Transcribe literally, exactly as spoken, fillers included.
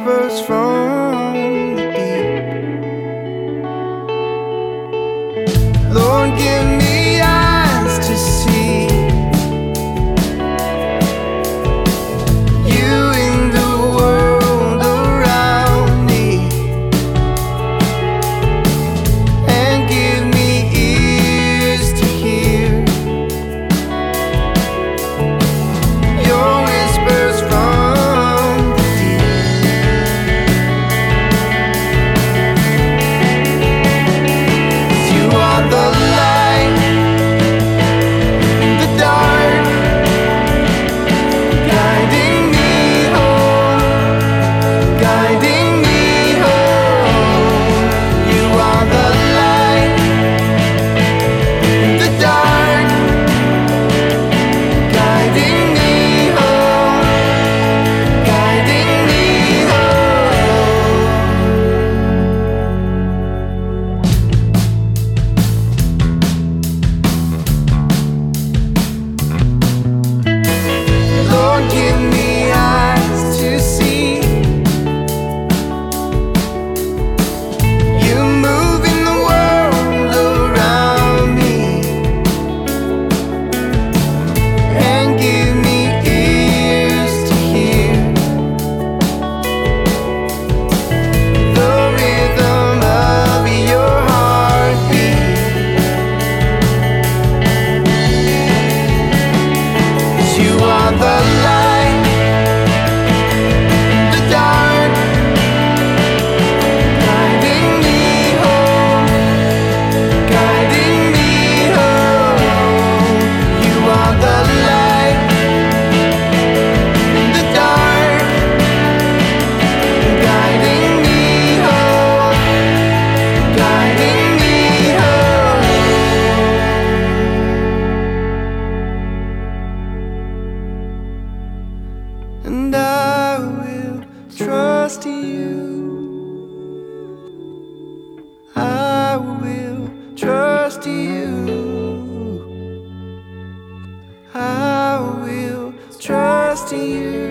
whispers from the deep. Lord, give me eyes to see you in the world around me, and give me ears to hear your whispers from the deep. You are the light in the dark, guiding me home, guiding me home. You are the light in the dark, guiding me home, guiding me home. Lord, give me eyes to see you move in the world around me, and give me ears to hear the rhythm of your heartbeat. You are the light in the dark, guiding me home, guiding me home. You are the light in the dark, guiding me home, guiding me home. And I will trust you. I will trust you. I will trust you.